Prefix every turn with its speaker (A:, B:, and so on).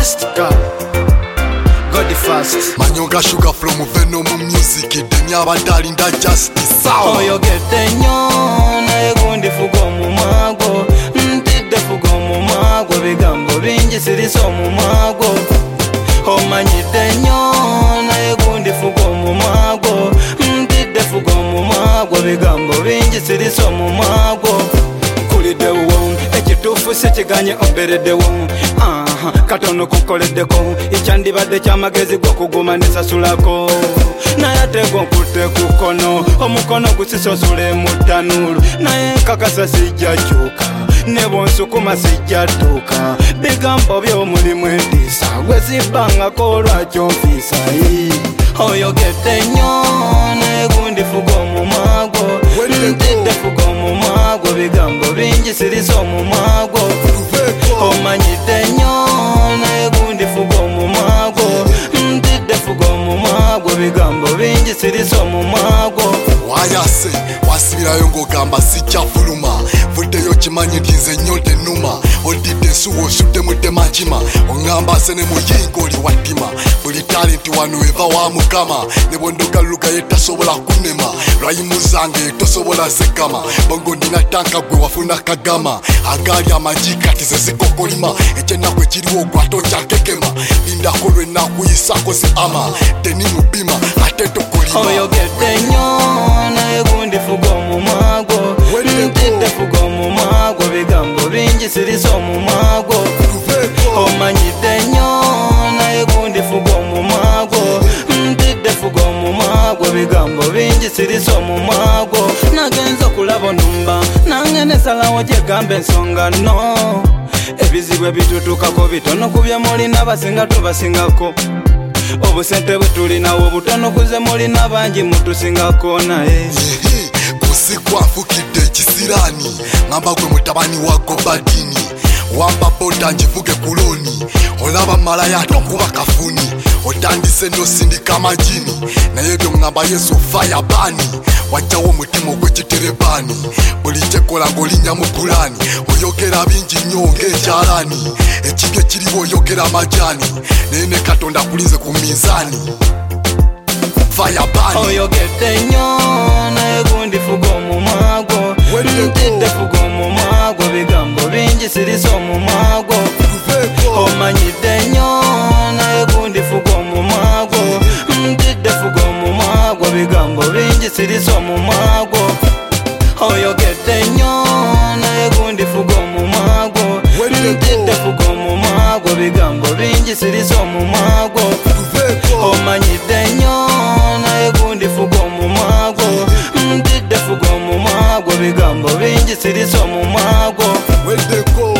A: Fantastica God first
B: Manyonga sugar from Venom music Denya batali nda justice sound
A: oyogedde nnyo naye gundi fuga omumwago ntidde fuga omumwago bigambo bingi sirisa omumwago omanyidde nnyo naye gundi fuga omumwago ntidde fuga omumwago bigambo bingi sirisa omumwago kuliddewo ekituufu sikiganye obereddewo katono kukoleddeko ekyandibadde kyamagezi g'okuguma nesasulako naye ate gonkutte ku kkono omukono gusisosule mu ttanuulu naye nkakasa sijja kyuka ne bwonsukuma sijja ttuuka bigambo by'omulimu entiisa gwe sibbangako lwakyo nfiisa oyogedde nnyo naye gundi fuga omumwago ntidde fuga omumwago bigambo bingi sirisa omumwago omanyidde nnyo naye gundi fuga omumwago ntidde fuga omumwago bigambo bingi sirisa omumwago
B: wayase wasibirayo ng'ogamba sikyafuluma vuddeyo kimanyi nti nze nnyo tennuma odidde ensuwa osudde mutemakima oŋŋamba se ne muyinga oli wattima buli talenti wano eva wa mukama ne bwondogalugaye tasobola kunema lwayimuzange tosobola zekama bongo ndina tanka gwe wafuna kagama agaali amagi kati ze zikokolima ekyennaku ekiriwo ogwate okyakekema lindako lwenakuyisako zi ama tenimupima ate tokolima
A: oyogedde nnyo naye gundi fuga omumwago ntidde fuga omumwago bigambo bingi sirisa omumwago omanyidde nnyo naye gundi fuga omumwago ntidde fuga omumwago bigambo bingi sirisa omumwago nagenza okulaba onumba nange nesalawo gyegamba ensonga no ebizibu ebitutukako bitono ku bye mulina basinga tubasingako obusente bwe tulinawo butono kuze mulina bangi mutusingako naye
B: kusikwafukidde ekisirani ngamba gwe mutabani wa Gobadini wamba boda njivuge kuloni olaba malaya tokuba kafuni otandise nosindika amajini naye byo ngamba Yesu fire bani wajjawo omutima ogw'ekiterebani buli kyekola ng'olinnya mu Kurani oyogera bingi nnyo ng'ekyalani ekibyo ekiriwo oyogera amajani naye ne Katonda akulinze ku mizaani
A: oyogedde nnyo naye gundi fuga omumwago ntidde fuga omumwago bigambo bingi sirisa omumwago omanyidde nnyo naye gundi fuga omumwago ntidde fuga omumwago bigambo bingi sirisa omumwago oyogedde nnyo naye gundi fuga omumwago ntidde fuga omumwago bigambo bingi sirisa omumwago omanyidde nnyo naye gundi fuga omumwago ntidde fuga omumwago bigambo bingi sirisa omumwago